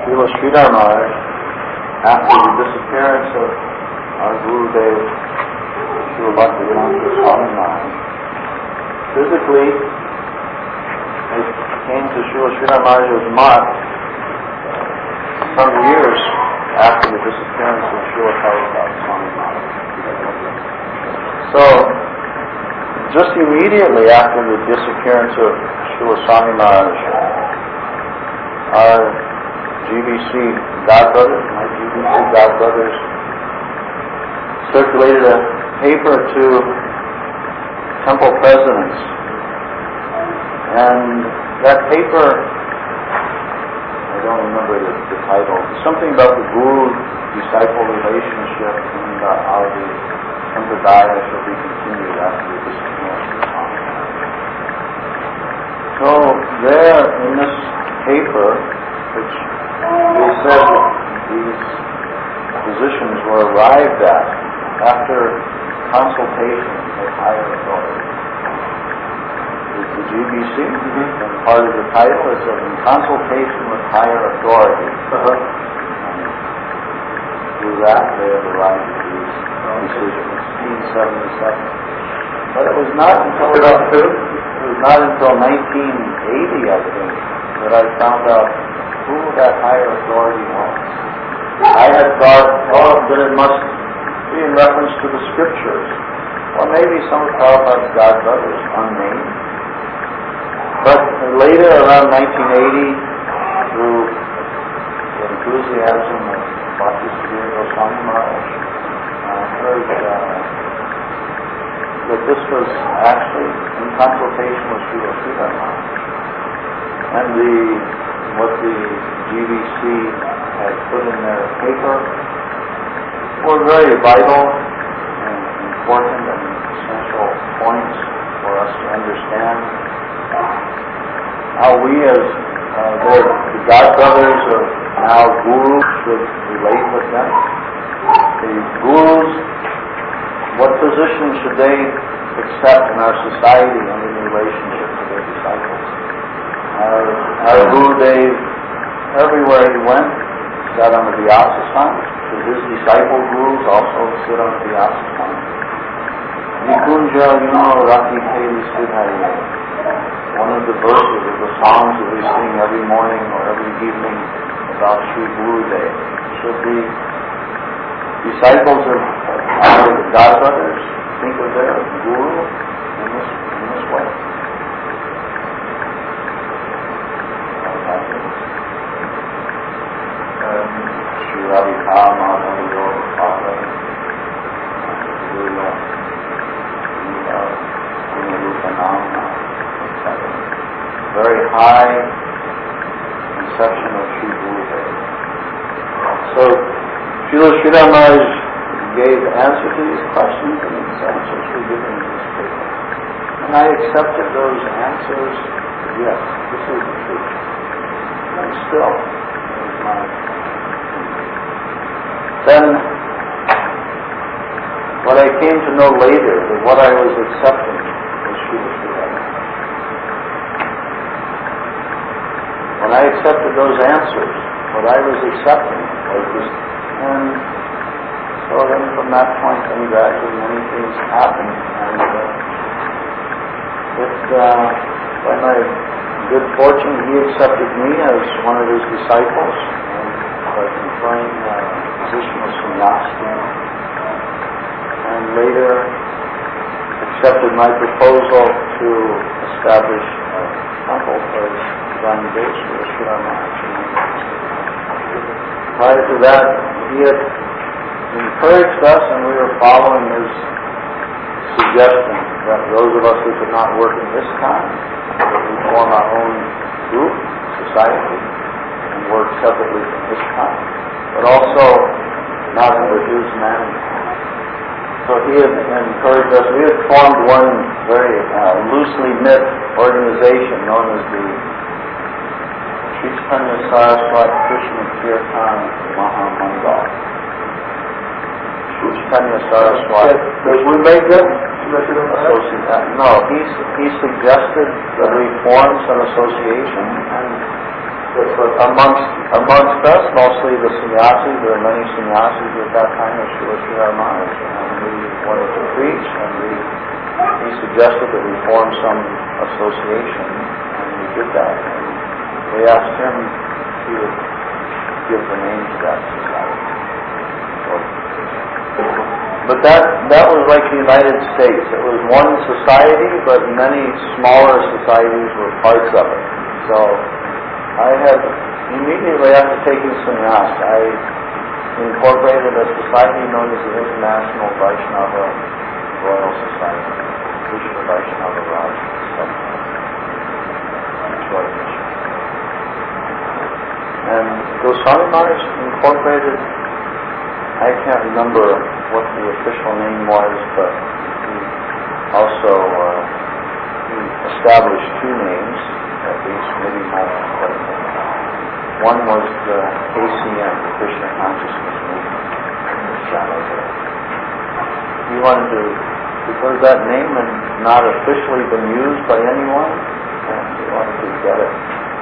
Srila Sridhar Maharaj, after the disappearance of our Gurudev, Srila Bhaktivedanta Swami Maharaj, physically, it came to Srila Sridhar Maharaj's mutt some years after the disappearance of Srila Prabhupada Swami Maharaj. So, just immediately after the disappearance of Srila Swami Maharaj, our GBC godbrothers, my GBC godbrothers, circulated a paper to temple presidents. And that paper, I don't remember the title, something about the guru-disciple relationship and how the sampradaya shall be continued after the disappearance of Swami Maharaj. So there in this paper, which they said these positions were arrived at after consultation with higher authority. The GBC, and part of the title is in consultation with higher authority. And through that they have arrived at these decisions. 1977. But it was not until 1980, I think, that I found out who that higher authority was. I had thought, that it must be in reference to the scriptures, or maybe some of Prabhupada's godbrothers, unnamed. But later, around 1980, through the enthusiasm of Bhakti Siddhanta Goswami Maharaj, I heard that this was actually in consultation with Srila Sridhar Maharaj. And what the GBC had put in their paper were very vital and important and essential points for us to understand how we as the godbrothers of now gurus should relate with them. The gurus, what position should they accept in our society and in relationship to their disciples? Our Gurudev, everywhere he went, sat on the Vyasasana. Should his disciple gurus also sit on the Vyasasana? Nikunja yuno rati keli sudhaye. One of the verses of the songs that we sing every morning or every evening about Sri Gurudev. Should the disciples of our godbrothers think of their guru in this way? Sri Radhika Madhava Yoga Patra, Guru Rupa Namna, etc. Very high conception of Sri Gurudev. So, Srila Sridhar Maharaj gave answer to these questions, and these answers were given in this paper. And I accepted those answers. Yes, this is the truth. And still, it was my opinion. Then, what I came to know later, that what I was accepting was Srila Sridhar Maharaj. When I accepted those answers, what I was accepting was this. And so then from that point on, gradually many things happened. And by my good fortune, he accepted me as one of his disciples, and by conferring the position of sannyasi, and later accepted my proposal to establish a temple for his divine grace for Sridhar Maharaj. Prior to that, he had encouraged us, and we were following his suggestion that those of us who could not work in this time, that we form our own group, society, and work separately from this time, but also not under his management. So he had encouraged us. We had formed one very loosely knit organization known as the Sri Chaitanya Saraswati Krishna Kirtan Mahamandal. Sri Chaitanya Saraswati. Did we make that? No, he suggested that we form some association, and Amongst us, mostly the sannyasis, there are many sannyasis at that time of Srila Sridhar Maharaj, and we wanted to preach, and he suggested that we form some association, and we did that. And we asked him if he would give the name to that society. But that was like the United States. It was one society, but many smaller societies were parts of it. So I had, immediately after taking sannyas, I incorporated a society known as the International Vaishnava Royal Society, Krishna Vaishnava Raj Detroit, Michigan. And Goswami Maharaj incorporated, I can't remember what the official name was, but he also he established two names, at least, maybe more. One was the KCM, the Krishna Consciousness Movement. He wanted to, because that name had not officially been used by anyone, and he wanted to get it